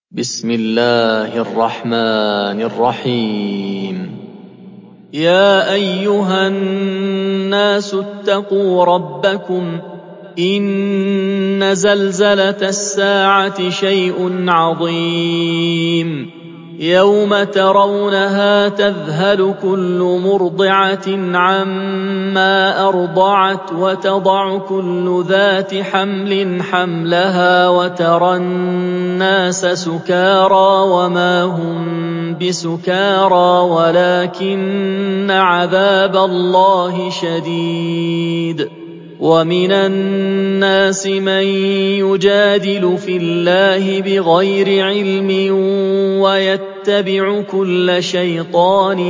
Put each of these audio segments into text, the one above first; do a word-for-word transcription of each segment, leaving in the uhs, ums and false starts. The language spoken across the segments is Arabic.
بسم الله الرحمن الرحيم يا أيها الناس اتقوا ربكم إن زلزلة الساعة شيء عظيم يوم ترونها تذهل كل مرضعة عما أرضعت وتضع كل ذات حمل حملها وترى الناس سكارى وما هم بسكارى ولكن عذاب الله شديد ومن الناس من يجادل في الله بغير علم ويتبع كل شيطان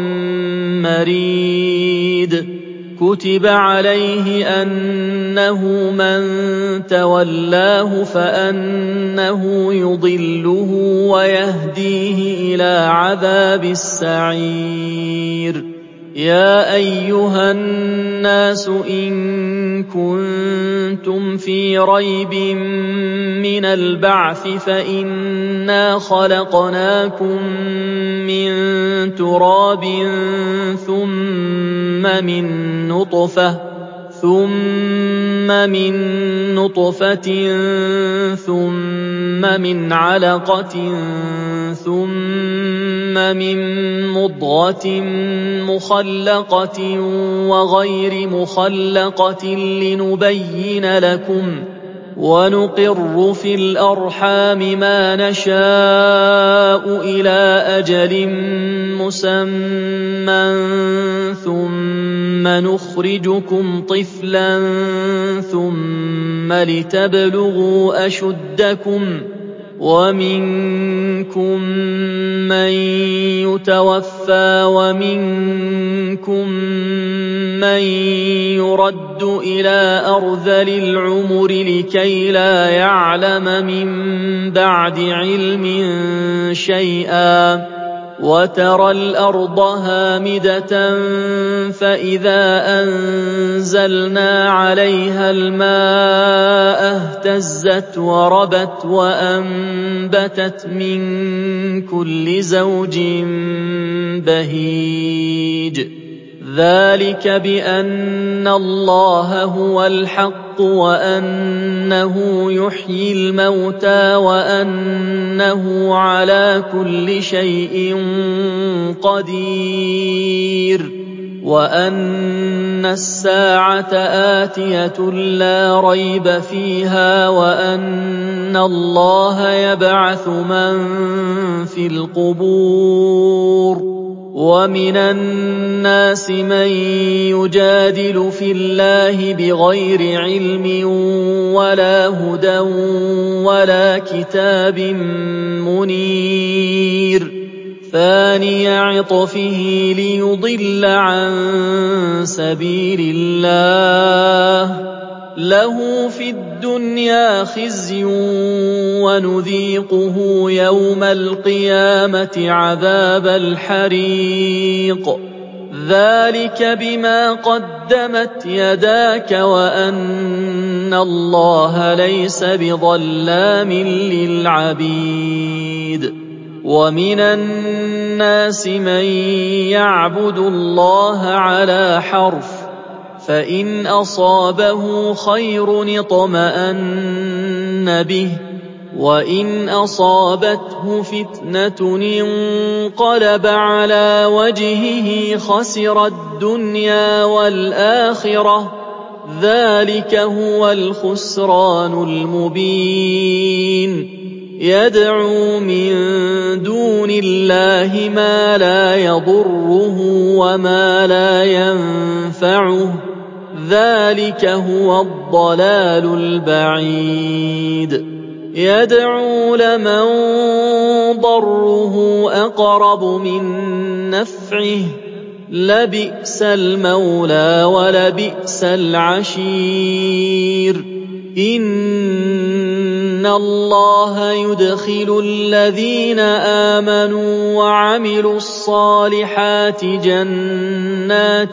مريد كتب عليه أنه من تولاه فأنه يضله ويهديه إلى عذاب السعير يا أيها الناس إن كنتم في ريب من البعث فإنا خلقناكم من تراب ثم من نطفة ثم من نطفة ثم من علقة ثم من مضغة مخلقة وغير مخلقة لنبين لكم ونقر في الأرحام ما نشاء إلى أجل مسمى ثم نخرجكم طفلا ثم لتبلغوا أشدكم ومنكم من يتوفى ومنكم من يرد إلى أرذل العمر لكي لا يعلم من بعد علم شيئا وترى الأرض هامدة فإذا أنزلنا عليها الماء اهتزت وربت وأنبتت من كل زوج بهيج ذلك بأن الله هو الحق وأنه يحيي الموتى وأنه على كل شيء قدير وأن الساعة آتية لا ريب فيها وأن الله يبعث من في القبور ومن الناس من يجادل في الله بغير علم ولا هدى ولا كتاب منير ثاني عطفه ليضل عن سبيل الله له في الدنيا خزي ونذيقه يوم القيامة عذاب الحريق ذلك بما قدمت يداك وأن الله ليس بظلام للعبيد ومن الناس من يعبد الله على حرف فإن أصابه خير اطمأن به وإن أصابته فتنة انقلب على وجهه خسر الدنيا والآخرة ذلك هو الخسران المبين يدعو من دون الله ما لا يضره وما لا ينفعه ذلك هو الضلال البعيد يدعو لمن ضره أقرب من نفعه لبئس المولى ولبئس العشير إن الله يدخل الذين آمنوا وعملوا الصالحات جنات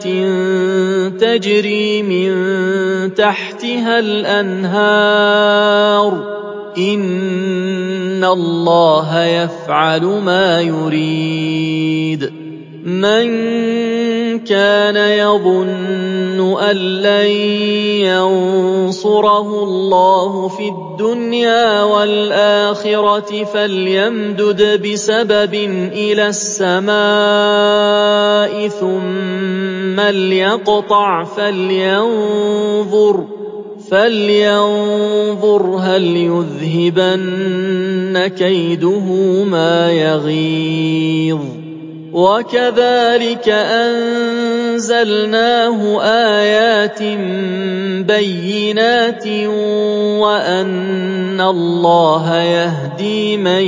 تجري من تحتها الأنهار إِنَّ اللَّهَ يَفْعَلُ مَا يُرِيدُ مَنْ كَانَ يَظُنُّ أَن لَّن يَنصُرَهُ اللَّهُ فِي الدُّنْيَا وَالْآخِرَةِ فَلْيَمْدُدْ بِسَبَبٍ إِلَى السَّمَاءِ ثُمَّ لْيَقْطَعْ فَلْيَنظُرْ فَلْيَنظُرْ هَلْ يُذْهِبَنَّ كَيْدُهُ مَا يَغِيظُ وَكَذَلِكَ أَنزَلْنَاهُ آيَاتٍ بَيِّنَاتٍ وَأَنَّ اللَّهَ يَهْدِي مَن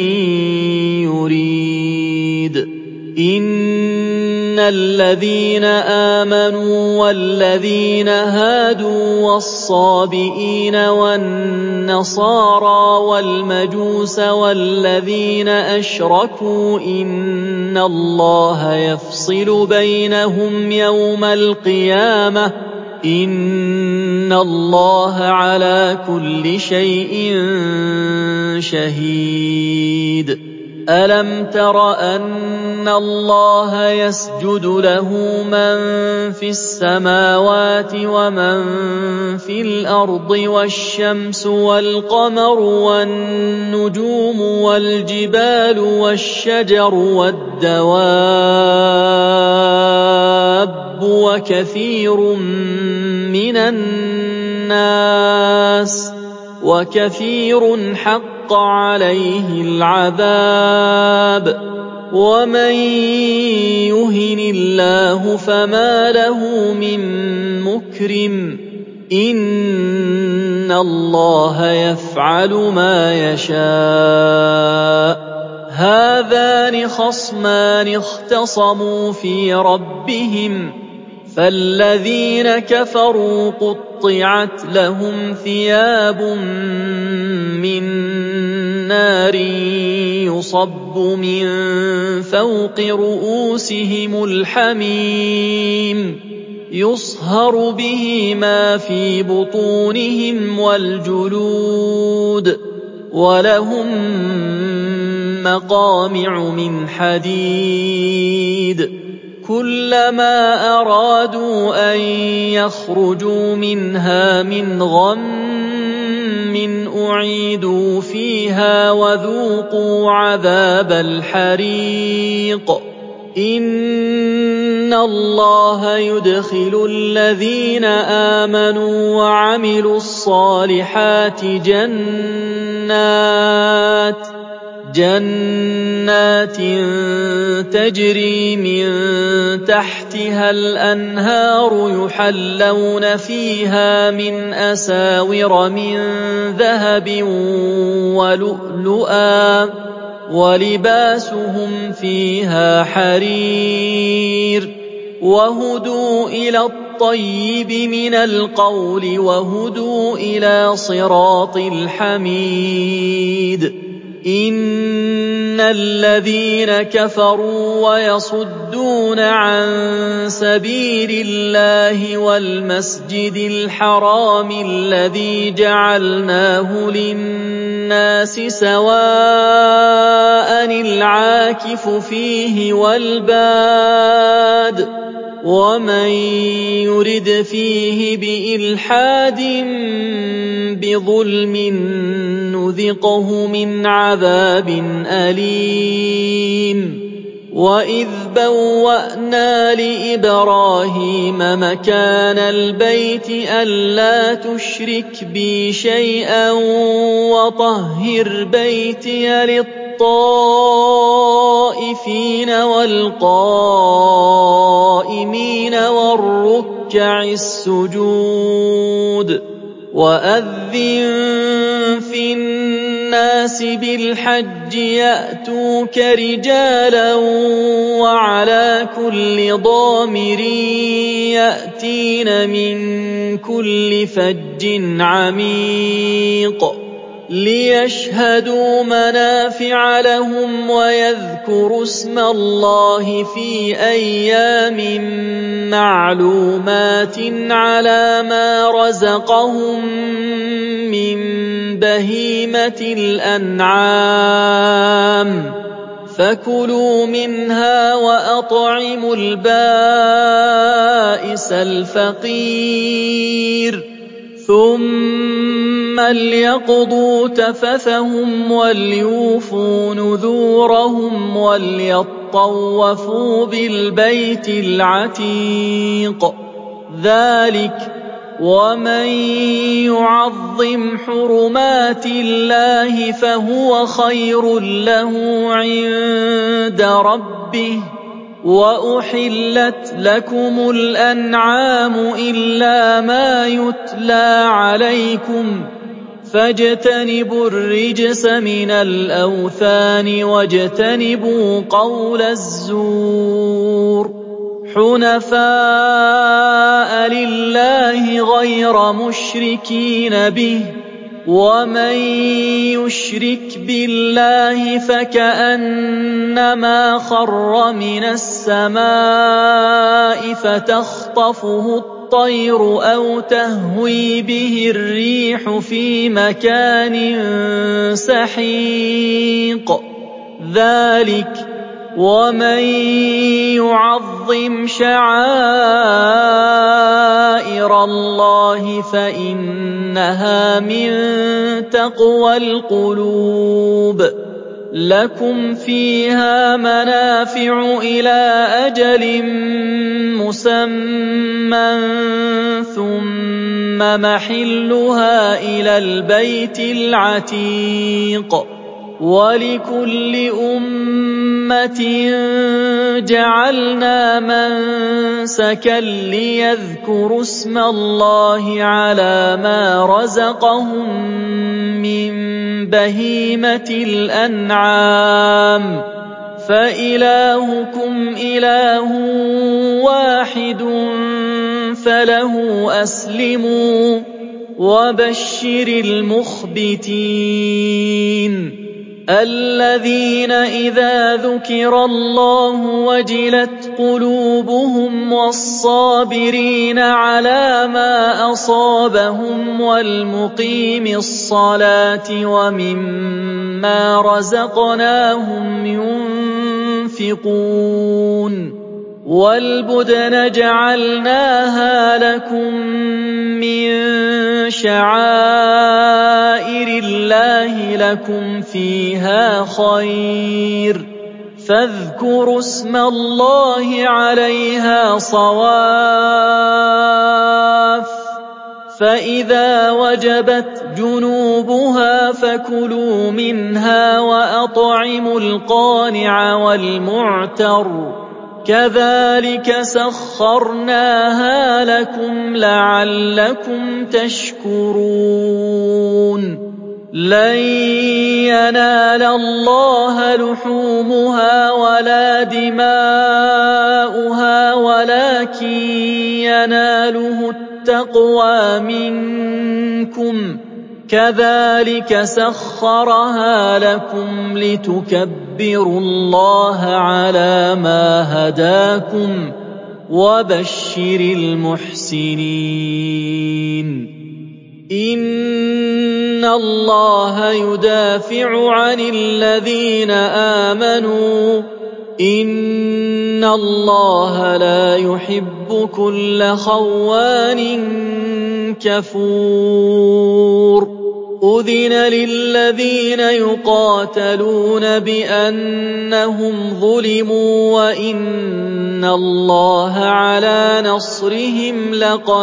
يُرِيدُ إِنَّ الَّذِينَ آمَنُوا وَالَّذِينَ هَادُوا وَالصَّابِئِينَ وَالنَّصَارَىٰ وَالْمَجُوسَ وَالَّذِينَ أَشْرَكُوا إِنَّ اللَّهَ يَفْصِلُ بَيْنَهُمْ يَوْمَ الْقِيَامَةِ ۚ إِنَّ اللَّهَ عَلَىٰ كُلِّ شَيْءٍ شَهِيدٌ أَلَمْ تَرَ أَنَّ اللَّهَ يَسْجُدُ لَهُ مَن فِي السَّمَاوَاتِ وَمَن فِي الْأَرْضِ وَالشَّمْسُ وَالْقَمَرُ وَالنُّجُومُ وَالْجِبَالُ وَالشَّجَرُ وَالدَّوَابُّ وَكَثِيرٌ مِّنَ النَّاسِ وَكَثِيرٌ حَقَّ عَلَيْهِ الْعَذَابُ وَمَن يُهِنِ اللَّهُ فَمَا لَهُ مِن مُّكْرِمٍ إِنَّ اللَّهَ يَفْعَلُ مَا يَشَاءُ هَٰذَانِ خَصْمَانِ اخْتَصَمُوا فِي رَبِّهِمْ فَالَّذِينَ كَفَرُوا قُطِّعَتْ لَهُمْ ثِيَابٌ مِّن نَّارٍ يُصَبُّ مِن فَوْقِ رُءُوسِهِمُ الْحَمِيمُ يُصْهَرُ بِهِ مَا فِي بُطُونِهِمْ وَالْجُلُودُ وَلَهُم مَّقَامِعُ مِنْ حَدِيدٍ كُلَّمَا أَرَادُوا أَن يَخْرُجُوا مِنْهَا مِنْ غَمٍّ أُعِيدُوا فِيهَا وَذُوقُوا عَذَابَ الْحَرِيقِ إِنَّ اللَّهَ يُدْخِلُ الَّذِينَ آمَنُوا وَعَمِلُوا الصَّالِحَاتِ جَنَّاتٍ جَنَّاتٍ تَجْرِي مِن تَحْتِهَا الْأَنْهَارُ يُحَلَّوْنَ فِيهَا مِنْ أَسَاوِرَ مِن ذَهَبٍ وَلُؤْلُؤًا وَلِبَاسُهُمْ فِيهَا حَرِيرٌ وَهُدُوا إِلَى الطَّيِّبِ مِنَ الْقَوْلِ وَهُدُوا إِلَىٰ صِرَاطِ الْحَمِيدِ إِنَّ الَّذِينَ كَفَرُوا وَيَصُدُّونَ عَن سَبِيلِ اللَّهِ وَالْمَسْجِدِ الْحَرَامِ الَّذِي جَعَلْنَاهُ لِلنَّاسِ سَوَاءً الْعَاكِفُ فِيهِ وَالْبَادِ وَمَن يُرِدْ فِيهِ بِإِلْحَادٍ بِظُلْمٍ نُّذِقْهُ مِنْ عَذَابٍ أَلِيمٍ وَإِذْ بَوَّأْنَا لِإِبْرَاهِيمَ مَكَانَ الْبَيْتِ أَلَّا تُشْرِكْ بِي شَيْئًا وَطَهِّرْ بَيْتِيَ لِلطَّائِفِينَ وَالْقَائِمِينَ وَالرُّكَّعِ السُّجُودِ وَأَذِّن فِي النَّاسِ بِالْحَجِّ يَأْتُوكَ رِجَالًا وَعَلَىٰ كُلِّ ضَامِرٍ يَأْتِينَ مِن كُلِّ فَجٍّ عَمِيقٍ ليشهدوا منافع لهم ويذكروا اسم الله في أيام معلومات على ما رزقهم من بهيمة الأنعام فكلوا منها وأطعموا البائس الفقير ثم ليقضوا تفثهم وليوفوا نذورهم وليطوفوا بالبيت العتيق ذلك ومن يعظم حرمات الله فهو خير له عند ربه وأحلت لكم الأنعام إلا ما يتلى عليكم فاجتنبوا الرجس من الأوثان واجتنبوا قول الزور حنفاء لله غير مشركين به ومن يشرك بالله فكأنما خر من السماء فتخطفه الطير أو تهوي به الريح في مكان سحيق ذلك ومن يعظم شعائر الله فإنها من تقوى القلوب لكم فيها منافع إلى أجل مسمى ثم محلها إلى البيت العتيق ولكل أمة جعلنا منسكا ليذكروا اسم الله على ما رزقهم من بهيمة الأنعام فإلهكم إله واحد فله أسلموا وبشر المخبتين الذين إذا ذكر الله وجلت قلوبهم والصابرين على ما أصابهم والمقيم الصلاة ومما رزقناهم ينفقون والبدن جعلناها لكم من شعائر الله لكم فيها خير فاذكروا اسم الله عليها صواف فإذا وجبت جنوبها فكلوا منها وأطعموا القانع والمعتر كذلك سخرناها لكم لعلكم تشكرون لن ينال الله لحومها ولا دماؤها ولكن يناله التقوى منكم كذلك سخرها لكم لتكبروا الله على ما هداكم وبشر المحسنين إن الله يدافع عن الذين آمنوا إن الله لا يحب كل خوان كفور أذن للذين يقاتلون بأنهم ظلموا وإن الله على نصرهم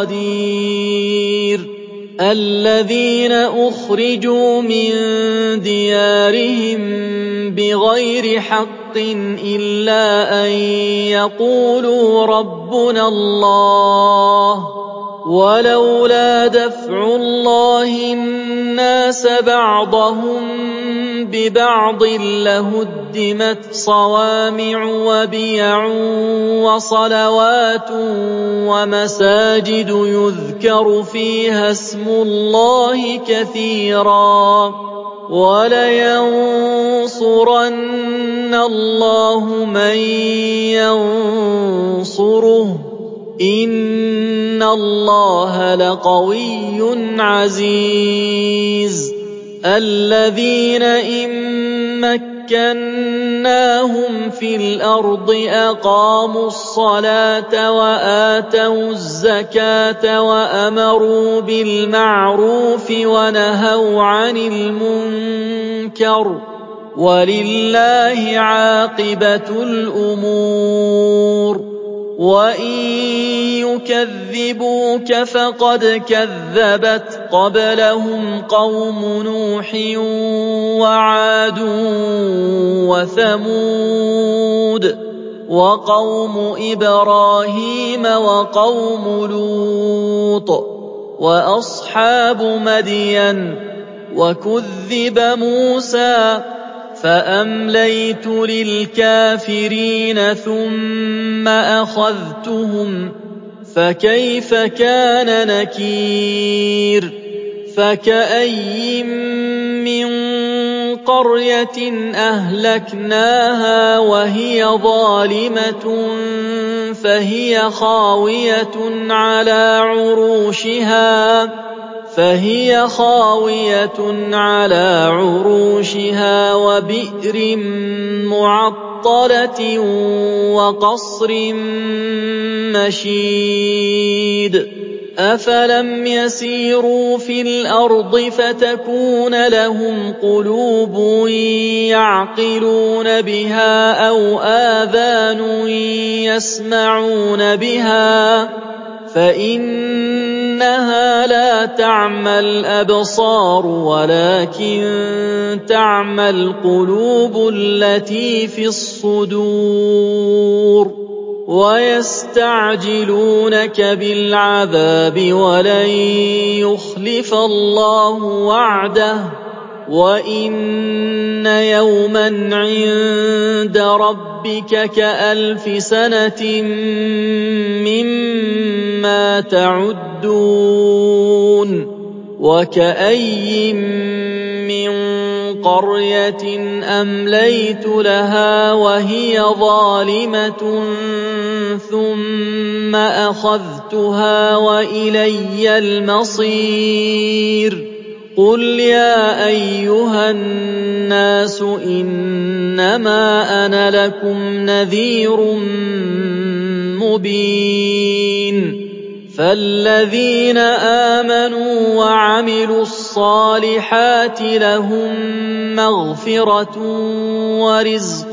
لقدير الذين أخرجوا من ديارهم بغير حق إلا أن يقولوا ربنا الله ولولا دفع الله الناس بعضهم ببعض لهدمت صوامع وبيع وصلوات ومساجد يذكر فيها اسم الله كثيرا وَلَيَنصُرَنَّ اللَّهُ مَن يَنصُرُهُ ۗ إِنَّ اللَّهَ لَقَوِيٌّ عَزِيزٌ الَّذِينَ إِن مَّكَّنَّاهُمْ فِي الْأَرْضِ أَقَامُوا الصَّلَاةَ وَآتَوُا الزَّكَاةَ وَأَمَرُوا بِالْمَعْرُوفِ وَنَهَوْا عَنِ الْمُنكَرِ ۗ وَلِلَّهِ عَاقِبَةُ الْأُمُورِ وَإِن يُكَذِّبُوكَ فَقَدْ كَذَّبَتْ قَبْلَهُمْ قَوْمُ نُوحٍ وَعَادٌ وَثَمُودُ وَقَوْمُ إِبْرَاهِيمَ وَقَوْمُ لُوطٍ وَأَصْحَابُ مَدْيَنَ ۖ وَكُذِّبَ مُوسَىٰ فَأَمْلَيْتُ لِلْكَافِرِينَ ثُمَّ أَخَذْتُهُمْ ۖ فَكَيْفَ كَانَ نَكِيرِ فَكَأَيِّن مِّن قَرْيَةٍ أَهْلَكْنَاهَا وَهِيَ ظَالِمَةٌ فَهِيَ خَاوِيَةٌ عَلَىٰ عُرُوشِهَا فهي خاوية على عروشها وبئر معطلة وقصر مشيد أفلم يسيروا في الأرض فتكون لهم قلوب يعقلون بها أو آذان يسمعون بها فإنها لا تعمى الأبصار ولكن تعمى القلوب التي في الصدور ويستعجلونك بالعذاب ولن يخلف الله وعده وإن يوما عند ربك كألف سنة مما تعدون وكأي من قرية أمليت لها وهي ظالمة ثم أخذتها وإلي المصير قل يا أيها الناس إنما أنا لكم نذير مبين فالذين آمنوا وعملوا الصالحات لهم مغفرة ورزق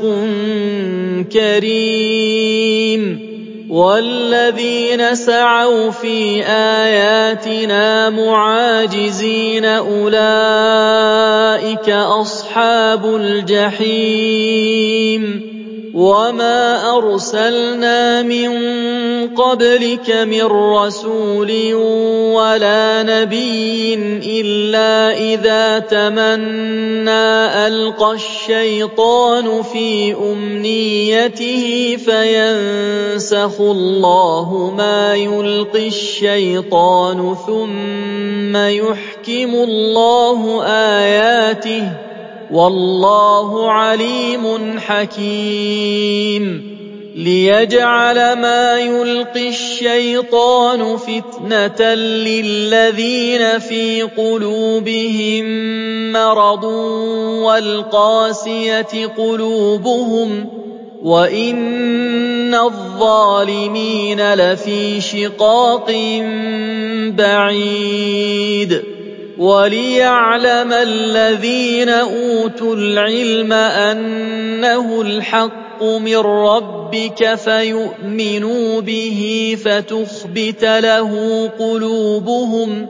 كريم والذين سعوا في آياتنا معاجزين أولئك أصحاب الجحيم وما أرسلنا من قبلك من رسول ولا نبي إلا إذا تمنى ألقى الشيطان في أمنيته فينسخ الله ما يلقي الشيطان ثم يحكم الله آياته والله عليم حكيم ليجعل ما يلقي الشيطان فتنة للذين في قلوبهم مرض والقاسية قلوبهم وإن الظالمين لفي شقاق بعيد وليعلم الذين أوتوا العلم أنه الحق من ربك فيؤمنوا به فتخبت له قلوبهم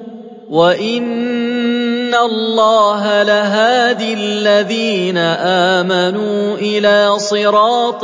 وإن الله لهادي الذين آمنوا إلى صراط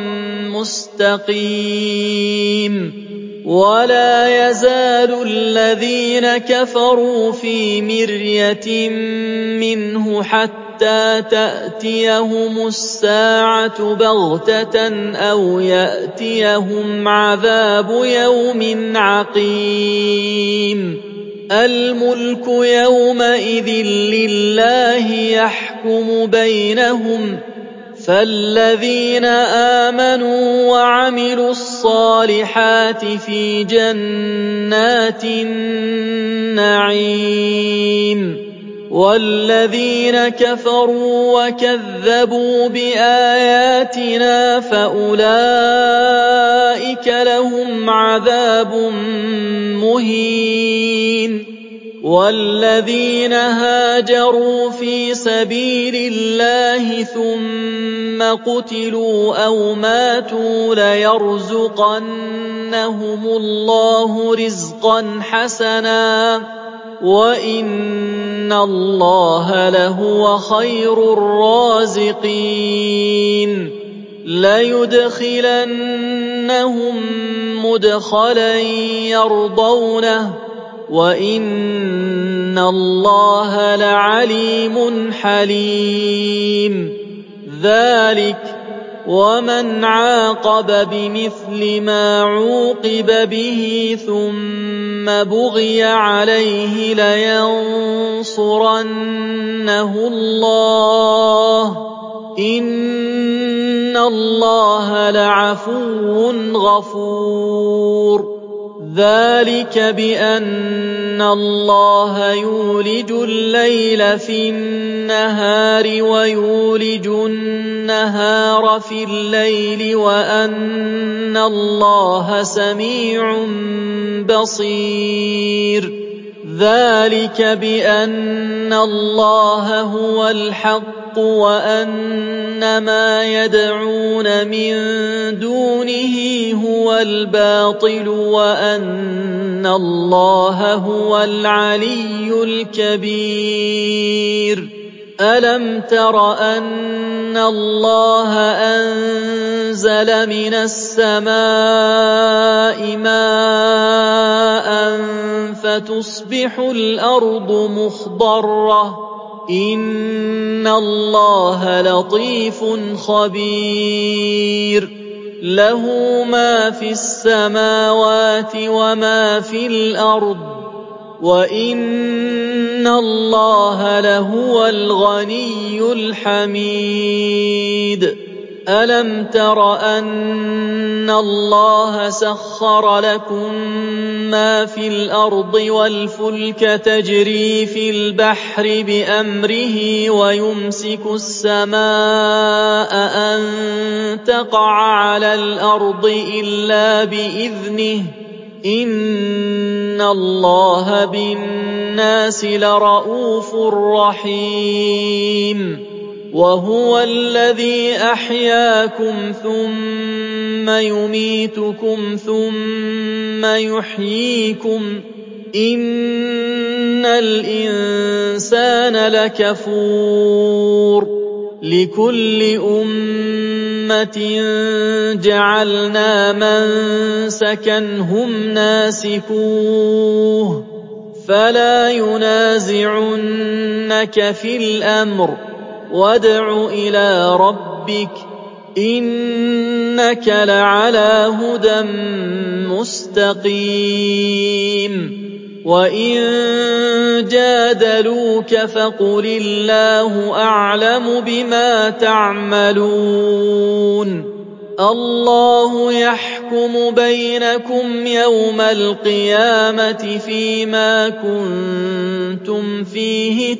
مستقيم ولا يزال الذين كفروا في مرية منه حتى تأتيهم الساعة بغتة أو يأتيهم عذاب يوم عقيم الملك يومئذ لله يحكم بينهم فالذين آمنوا وعملوا الصالحات في جنات النعيم والذين كفروا وكذبوا بآياتنا فأولئك لهم عذاب مهين والذين هاجروا في سبيل الله ثم قتلوا أو ماتوا ليرزقنهم الله رزقا حسنا وإن الله لهو خير الرازقين ليدخلنهم مدخلا يرضونه وإن الله لعليم حليم ذلك ومن عاقب بمثل ما عوقب به ثم بغي عليه لينصرنه الله إن الله لعفو غفور ذلك بأن الله يولج الليل في النهار ويولج النهار في الليل وأن الله سميع بصير ذلك بأن الله هو الحق وأن ما يدعون من دونه هو الباطل وأن الله هو العلي الكبير ألم تر أن الله أنزل من السماء ماء فتصبح الأرض مخضرة إن الله لطيف خبير له ما في السماوات وما في الأرض وإن الله لهو الغني الحميد ألم تر أن الله سخر لكم ما في الأرض والفلك تجري في البحر بأمره ويمسك السماء أن تقع على الأرض إلا بإذنه إن الله بالناس لرءوف رحيم وهو الذي أحياكم ثم يميتكم ثم يحييكم إن الإنسان لكفور لكل أمة جعلنا منسكا هم ناسكوه فلا ينازعنك في الأمر وادع إلى ربك إنك لعلى هدى مستقيم وإن جادلوك فقل الله أعلم بما تعملون الله يحكم بينكم يوم القيامة فيما كنتم فيه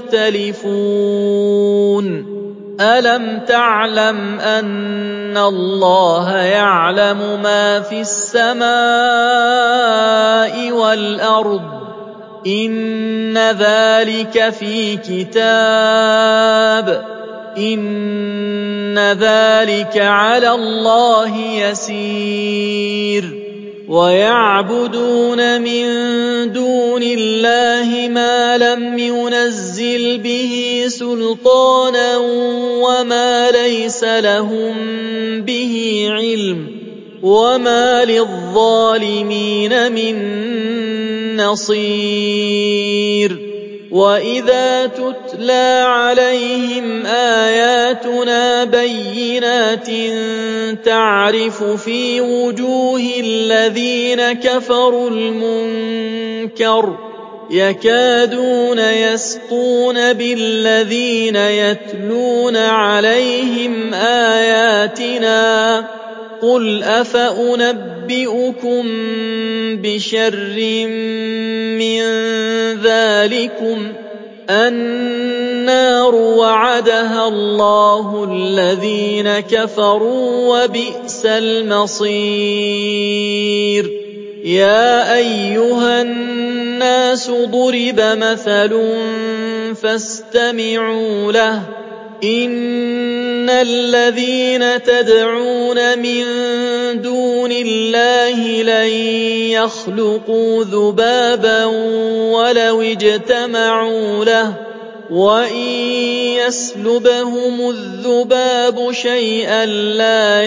تختلفون ألم تعلم أن الله يعلم ما في السماء والأرض إن ذلك في كتاب إن ذلك على الله يسير ويعبدون من دون الله ما لم ينزل به سلطانا وما ليس لهم به علم وما للظالمين من نصير وإذا تتلى عليهم آياتنا بينات تعرف في وجوه الذين كفروا المنكر يكادون يسطون بالذين يتلون عليهم آياتنا قل أفأنبئكم بشر من ذلكم النار وعدها الله الذين كفروا وبئس المصير يا أيها الناس ضرب مثل فاستمعوا له إن الذين تدعون من دون الله لن يخلقوا ذبابا ولو اجتمعوا له وإن يسلبهم الذباب شيئا لا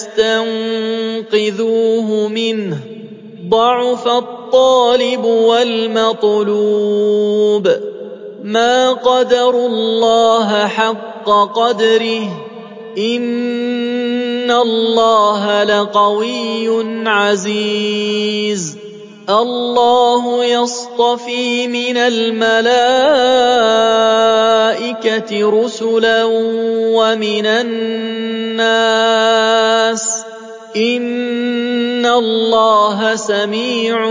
يستنقذوه منه ضعف الطالب والمطلوب ما قدروا الله حق قدره إن الله لقوي عزيز الله يصطفي من الملائكة رسلا ومن الناس إن الله سميع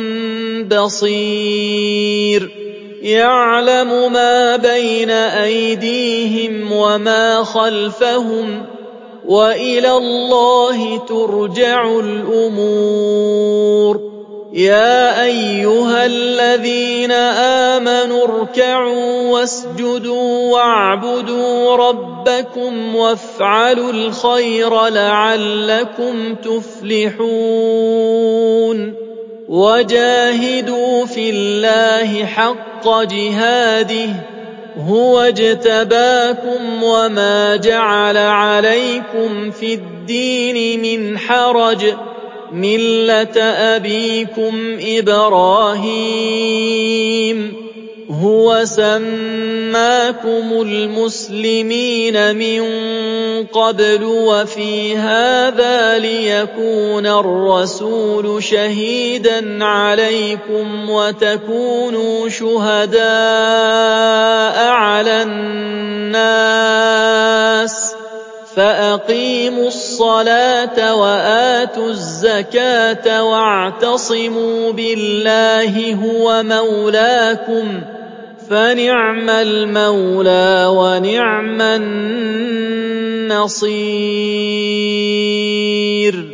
بصير يعلم ما بين أيديهم وما خلفهم وإلى الله ترجع الأمور يا أيها الذين آمنوا اركعوا واسجدوا واعبدوا ربكم وافعلوا الخير لعلكم تفلحون وجاهدوا في الله حق جهاده هو اجتباكم وما جعل عليكم في الدين من حرج ملة أبيكم إبراهيم هو سماكم المسلمين من قبل وفي هذا ليكون الرسول شهيدا عليكم وتكونوا شهداء على الناس فأقيموا الصلاة وآتوا الزكاة واعتصموا بالله هو مولاكم فنعم المولى ونعم النصير